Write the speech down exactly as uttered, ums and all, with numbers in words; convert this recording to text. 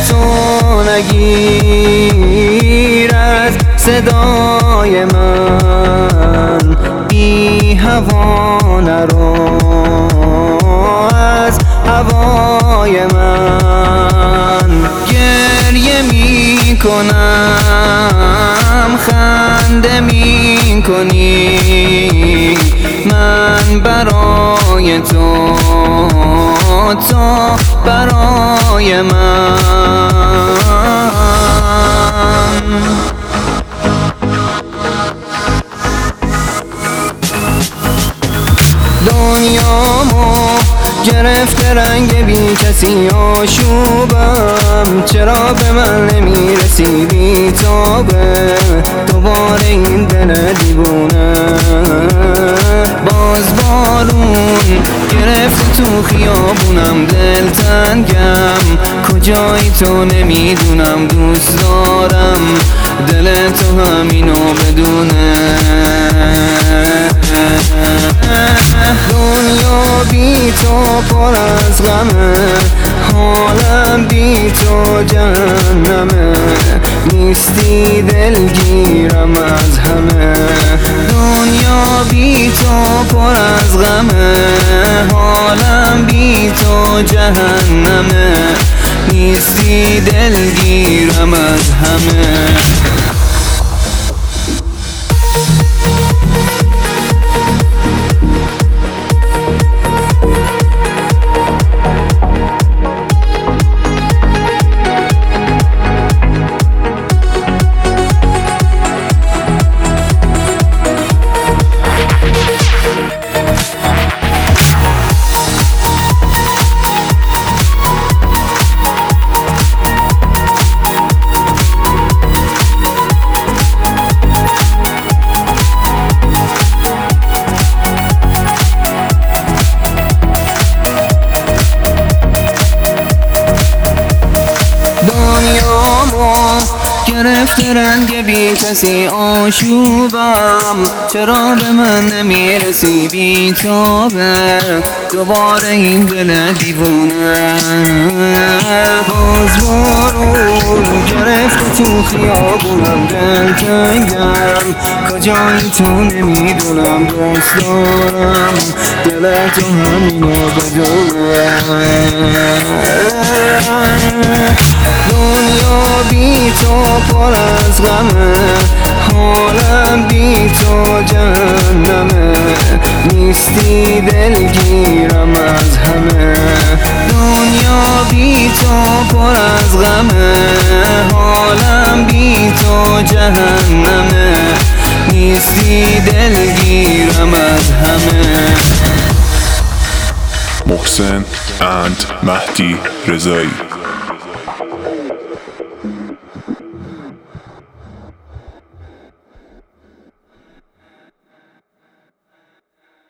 تو نگیر از صدای من، بی هوا نرو از هوای من. گریه می کنم خنده می کنی، من برای تو تو برای من. دنیامو گرفته رنگ بی کسی آشوبم، چرا به من نمیرسی بی تابه دوباره این دل دیوونه. باز بارون گرفته تو خیابونم، دلتنگم کجایی تو نمیدونم، دوست دارم دل تو همینو بدونه. دنیا بی تو پر از غمه، حالم بی تو جهنمه، نیستی دلگیرم از همه. دنیا بی تو پر از غمه، حالم بی تو جهنمه، نیستی دلگیرم از همه. گرفته رنگ بی کسی آشوبم، چرا به من نمیرسی بی تابه دوباره این دل دیوونه. باز بارون گرفته تو خیابونم، دلتنگم کجایی تو نمیدونم، دوست دارم دل تو همینو بدونه. دنیا بی تو پر از غمه، حالم بی تو جهنمه، نیستی دلگیرم از همه. دنیا بی تو پر از غمه، حالم بی تو جهنمه، نیستی دلگیرم از همه. محسن and مهدی رضایی.